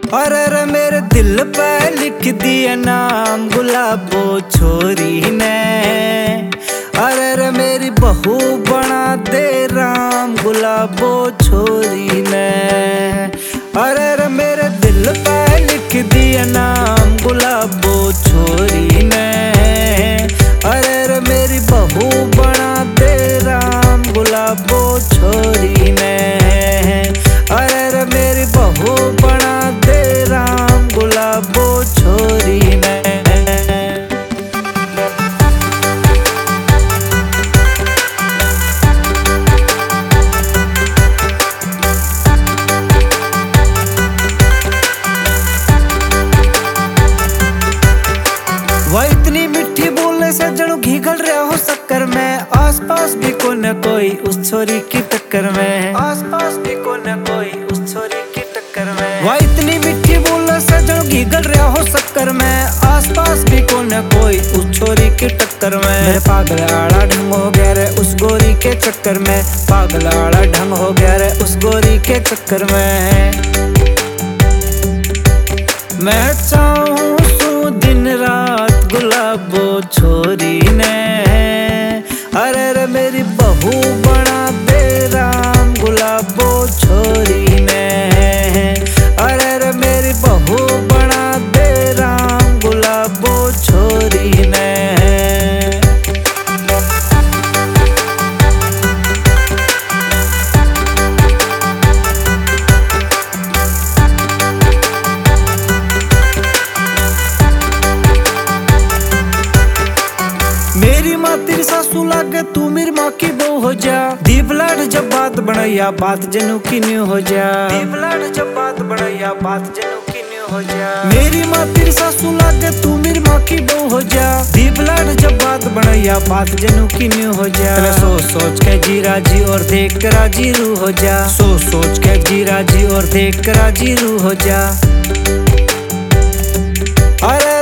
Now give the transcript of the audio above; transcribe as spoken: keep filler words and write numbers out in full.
अरे रे मेरे दिल पे लिख दिया नाम गुलाबो छोरी ने। अरे रे मेरी बहू बना दे राम गुलाबो छोरी ने। अरे रे मेरे दिल पे लिख दिया नाम गुलाबो छोरी ने। अरे रे मेरी बहू बना दे राम गुलाबो छोरी ने। अरे रे मेरी बहू बना दे राम गुलाबो छोरी ने। वह इतनी मिठी बोले से जड़ू घी गल रहा हो शक्कर में। आस पास भी को न कोई उस छोरी की टक्कर में। आस पास भी को न कोई उस छोरी की टक्कर में। वह इतनी मिठी बोले से जड़ू घी गल रहा हो शक्कर में। आस पास भी को न कोई उस छोरी की टक्कर में। मेरे पागल आड़ा ढंग हो गया रे उस गोरी के चक्कर में। पागल आड़ा ढंग हो गया रे उस गोरी के चक्कर में। मैं चाहूं सू दिन रात गुलाबो छोरी ने। अरे रे मेरी बहू बना दे राम गुलाबो छोरी ने। अरे रे मेरी बहू बना दे राम गुलाबो छोरी ने। मेरी माँ तेरी सासू लागे तू मेरी माँ की बहू हो जा। दीप लाड जब बात बनैया बात जनू की न्यू हो जा। दीप लाड जब बात बनैया बात जनू की न्यू हो जा। मेरी माँ तेरी सासू लागे तू मेरी माँ की बहू हो जा। दीप लाड जब बात बनैया बात जनू की न्यू हो जा। सोच सोच के जी राजी और देख कर राजी रू हो जा। सोच सोच के जी राजी और देख कर राजी रू हो जा। अरे